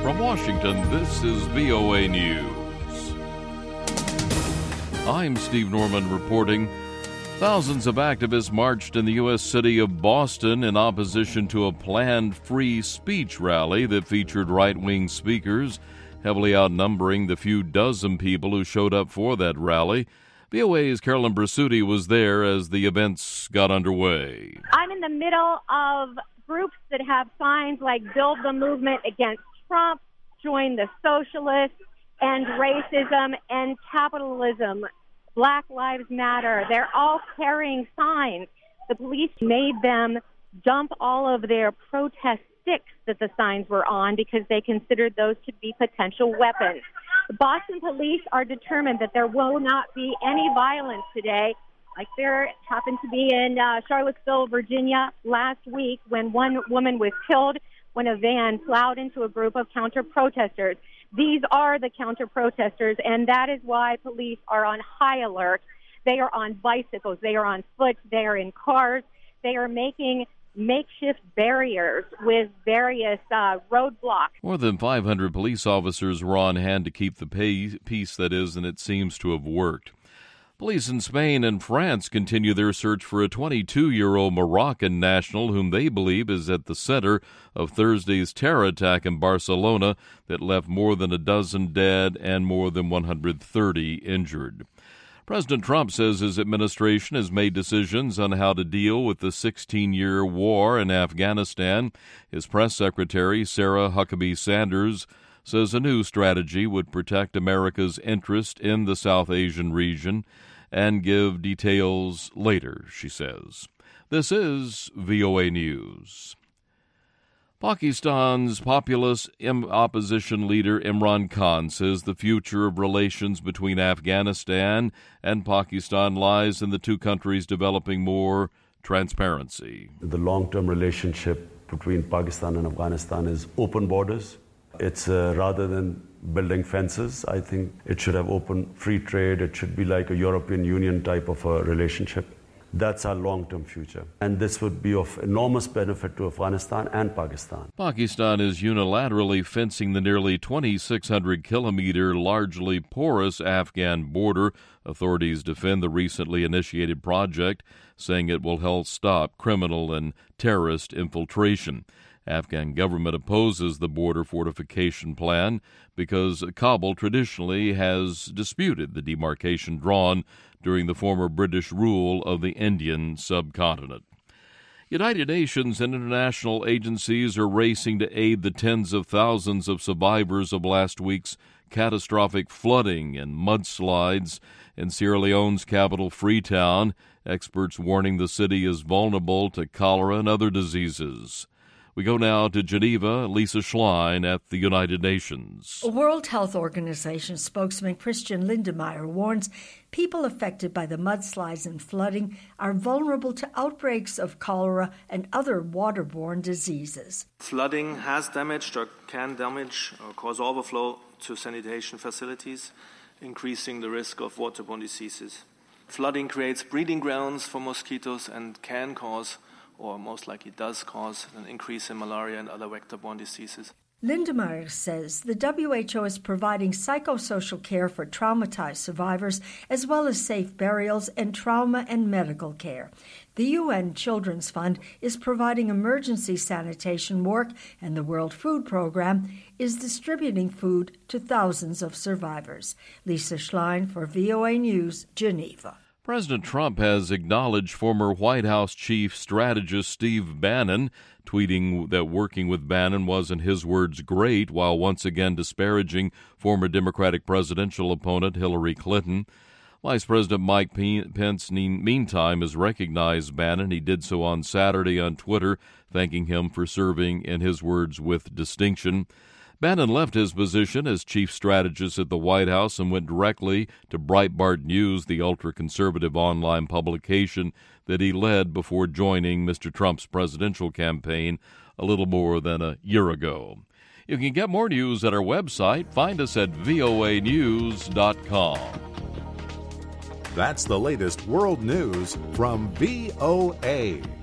From Washington, this is VOA News. I'm Steve Norman reporting. Thousands of activists marched in the U.S. city of Boston in opposition to a planned free speech rally that featured right-wing speakers, heavily outnumbering the few dozen people who showed up for that rally. VOA's Carolyn Brasuti was there as the events got underway. I'm in the middle of groups that have signs like Build the Movement Against Trump, Join the Socialists, End Racism, End Capitalism, Black Lives Matter. They're all carrying signs. The police made them dump all of their protest sticks that the signs were on because they considered those to be potential weapons. The Boston police are determined that there will not be any violence today, like there happened to be in Charlottesville, Virginia last week when one woman was killed when a van plowed into a group of counter-protesters. These are the counter-protesters, and that is why police are on high alert. They are on bicycles. They are on foot. They are in cars. They are making makeshift barriers with various roadblocks. More than 500 police officers were on hand to keep the peace, that is, and it seems to have worked. Police in Spain and France continue their search for a 22-year-old Moroccan national whom they believe is at the center of Thursday's terror attack in Barcelona that left more than a dozen dead and more than 130 injured. President Trump says his administration has made decisions on how to deal with the 16-year war in Afghanistan. His press secretary, Sarah Huckabee Sanders, says a new strategy would protect America's interest in the South Asian region and give details later, she says. This is VOA News. Pakistan's populist opposition leader Imran Khan says the future of relations between Afghanistan and Pakistan lies in the two countries developing more transparency. The long-term relationship between Pakistan and Afghanistan is open borders. It's rather than building fences, I think it should have open free trade. It should be like a European Union type of a relationship. That's our long-term future. And this would be of enormous benefit to Afghanistan and Pakistan. Pakistan is unilaterally fencing the nearly 2,600-kilometer, largely porous Afghan border. Authorities defend the recently initiated project, saying it will help stop criminal and terrorist infiltration. Afghan government opposes the border fortification plan because Kabul traditionally has disputed the demarcation drawn during the former British rule of the Indian subcontinent. United Nations and international agencies are racing to aid the tens of thousands of survivors of last week's catastrophic flooding and mudslides in Sierra Leone's capital, Freetown. Experts warning the city is vulnerable to cholera and other diseases. We go now to Geneva. Lisa Schlein at the United Nations. World Health Organization spokesman Christian Lindemeyer warns people affected by the mudslides and flooding are vulnerable to outbreaks of cholera and other waterborne diseases. Flooding has damaged or can damage or cause overflow to sanitation facilities, increasing the risk of waterborne diseases. Flooding creates breeding grounds for mosquitoes and can cause, or most likely does cause, an increase in malaria and other vector-borne diseases. Lindemeyer says the WHO is providing psychosocial care for traumatized survivors, as well as safe burials and trauma and medical care. The UN Children's Fund is providing emergency sanitation work, and the World Food Program is distributing food to thousands of survivors. Lisa Schlein for VOA News, Geneva. President Trump has acknowledged former White House chief strategist Steve Bannon, tweeting that working with Bannon was, in his words, great, while once again disparaging former Democratic presidential opponent Hillary Clinton. Vice President Mike Pence, meantime, has recognized Bannon. He did so on Saturday on Twitter, thanking him for serving, in his words, with distinction. Bannon left his position as chief strategist at the White House and went directly to Breitbart News, the ultra-conservative online publication that he led before joining Mr. Trump's presidential campaign a little more than a year ago. You can get more news at our website. Find us at voanews.com. That's the latest world news from VOA.